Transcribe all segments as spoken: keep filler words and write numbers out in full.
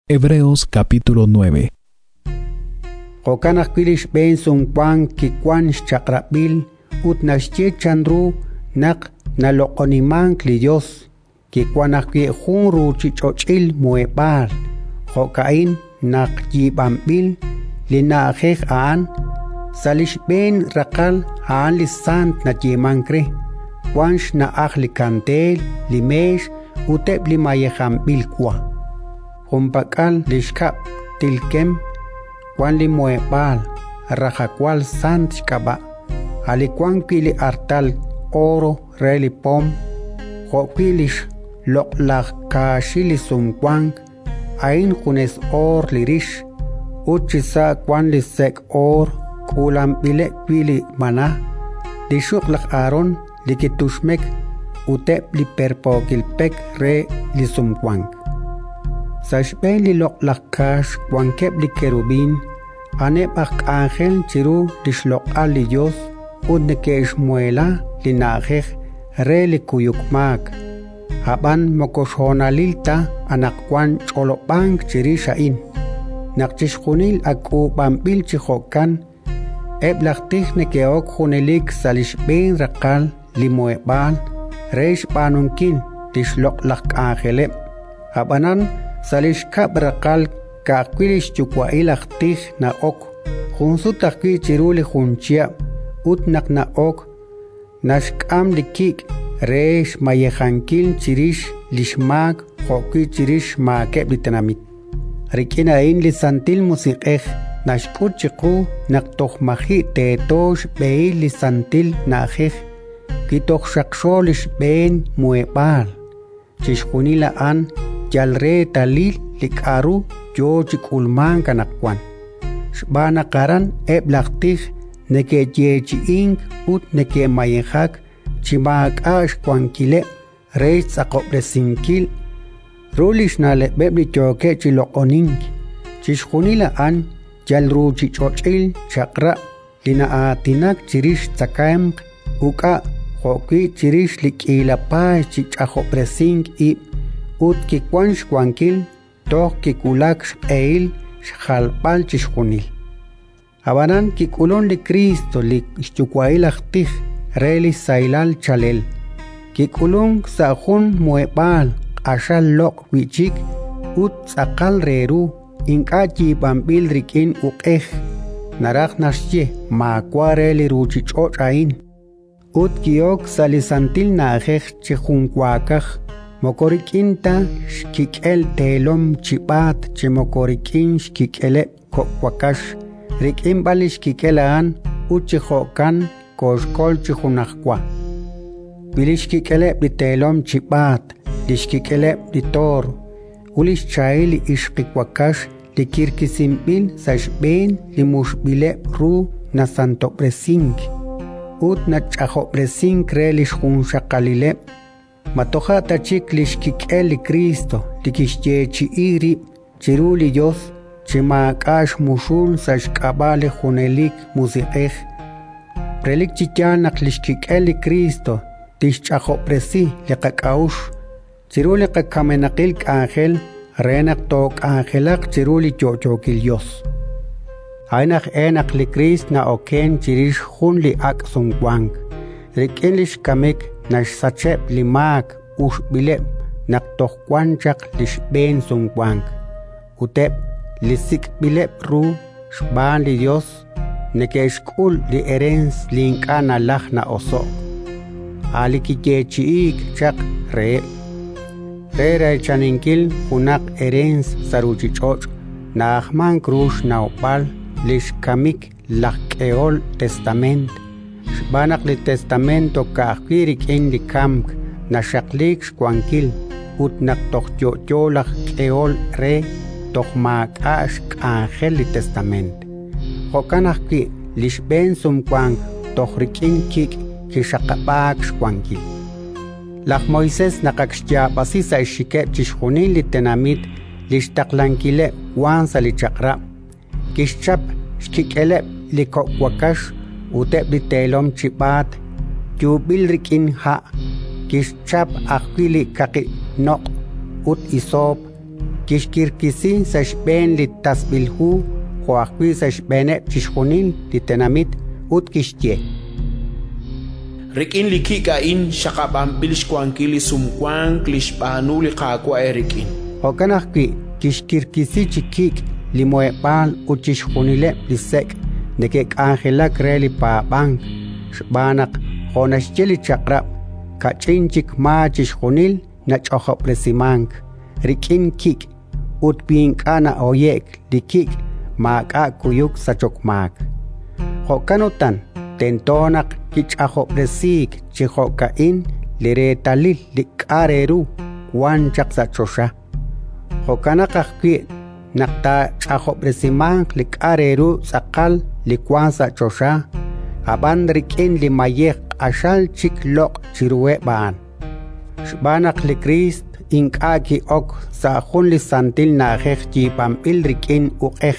Hebreos capítulo nueve. Qokanaq kwilish ben sunquan kikwan chaqrabil ut nashye chandru naq naloqonimank li Dios kikwanaq kwi junru chichochil muebal qokain naq yibambil li naajej aan salish ben raqal aan li sant na yimankre wansh na akhli kantel li mesh uteb li mayejambil kwa Humpakal lishkap tilkem kwan li muebal rajakwal sant shkaba alikwan kili artal oro reli pom jokwilish loklak kashili sumkwan ain kunes or lirish uchisa kwan li sek or kulam bile kwili mana lishuklak aron likitushmek utep li perpokilpek re li sumkwan Sashben li loklakash kwankeb li kerubin aneb ak ángel chiru lishlokal li Dios udnekesh muela li naajej re li kuyukmak haban mokoshonalilta anakwan cholobank chirishain nakchishkunil akubambil chihokan eblaktih nekeok hunelik salishben rakal li muebal reish banunkin lishloklak ángeleb habanan Salish kabrakal kakwilish chukwailak tih na ok Hunsutak kwi chiruli hunchia utnak na ok Nashkam likik reish mayehankil chirish lishmak hokwi chirish maakeb litanamit Rikina in li santil musikej Nashput chiku naktoh mahi teetosh beil li santil naajej Kitoh shaksholish ben muebal Chishkunila an Yalre talil likaru yo chikulman kanakwan. Shbana karan eblaktih neke yechi ing ut neke mayehak chimak ash kwankile reis akopesinkil rulish nale bebli choke chilokoning chishkunila an yalru chichochil chakra lina atinak chirish tsakaemk uka hokwi chirish likilapa chichahopresink i ut kikwansh kwankil toh kikulak shqeil shjalpal chishkunil Habanan kikulon li Cristo li shchukwail aktih reli sailal chalel kikulon sahun muebal ashal lok wichik ut sakal reru inkachi bambil rikin uqej narak nashye makwa reli ruchichoch ain ut kiok salisantil naajej chihunkwakaj Mokorikinta shkikel telom chibat chimokorikin shkikele kokwakash rikin bali shkikelaan uchihokan koshkol chihunakwa bilishkikele bitelom chibat lishkikele bitor ulish chaili ishkikwakash likirkisimbil sashben limushbile ru na santo presink ut na chaho presink relish hunshakalile Matoja tachik lishkikeli Cristo likishyechi iri chiruli Dios chimakash mushul sashkabale hunelik musikej prelik chichanak lishkikeli Cristo tishchajo presi liqakaush chiruli qakamenakil ángel renak tok ángelak chiruli chochokil Dios Ainak enak li Christ na oken chirish hun li ak sungwank rikin lishkamek Nash sachep limak ush bilep nak toh kwanchak lish ben sungwank utep lisik bilep ru shban li Dios nekeshkul li erens linkana lahna oso alikiyechiik chak re re chaninkil kunak erens saruchichoch naahman krush naupal lish kamik lakkeol testament Banak li testamento kaakwirik in li kamk na shaklik shkwankil ut nak toh yoyolak keol re toh maakash ángel li testament. Hokanak ki lishben sumkwank toh rikin kik kishakabak shkwankil. Lak Moises nakakshtyapasi sa ishikep chishkunin li tenamit lishtaklankile wansa li chakra. Kishchap shkikelep li kokwakash Utep di telom chibat, jubil rikin ha, kishchap akwili kaki nok, ut isop, kishkirkisi sashben li tasbilhu joaqui sashbene chishjunil li tenamit ut kishtie. Rikin likika in shakabambil shkwankili sumkwang klishpanu li kakwa erikin. Hokanakwi kishkirkisi chikik li moepal uchishjunile li sek nekek angela kreli pa bang shbanak honashchili chakrab kachinchik ma chishjunil na chojopresimang rikin kik utpinkana oyek likik maka kuyuk sachokmak hokanotan tentonak kichajopresik chihokain liretalil likareru wanchak sachosha hokanakakwi nakta chajopresimang likareru sakal likwansa chosha aban rikin limayek ashal chiklok chirwe baan shbanak li Krist inkaki ok sa khun li santil na khekh ji pampil rikin uqekh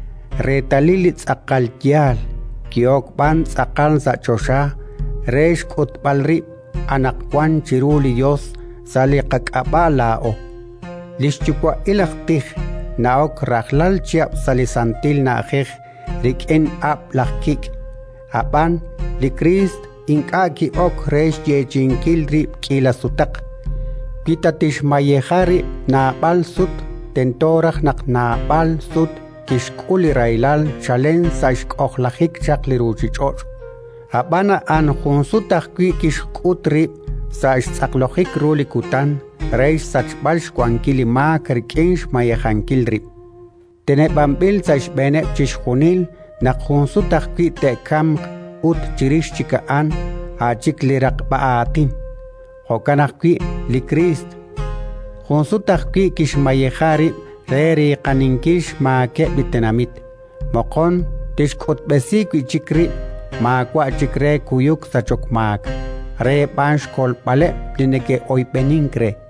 retalil tsakal tial kiok ban tsakal sa chosha resh kut palri anak kwan chiruli Dios sali qakabala o lishchukwa ilaktih na ok rakhlal chiap sali santil na khekh rikin ap lakik aban li Krist inkaki ok resh ye chinkil rip kila sutak pitatish mayehari na bal sut tentorach nak na bal sut kishkuli railal chalen saishk okhlahik chakli ruchichoch abana an khunsutak kwi kishkut rip saish tsaklohik ruli kutan reish sachbal shkwankili ma kerkinsh mayehankil rip tene bambil saish bene chishkunil nak khunsutak kwi te kam ut chirish chikaan achik lirak baatin hokanakwi li Krist khunsutakwi kishmayehari reri qaninkish maake bitenamit mokon tishkut besikwi chikri maakwa chikre kuyuk sachokmaak re pansh kol pale dineke oipeninkre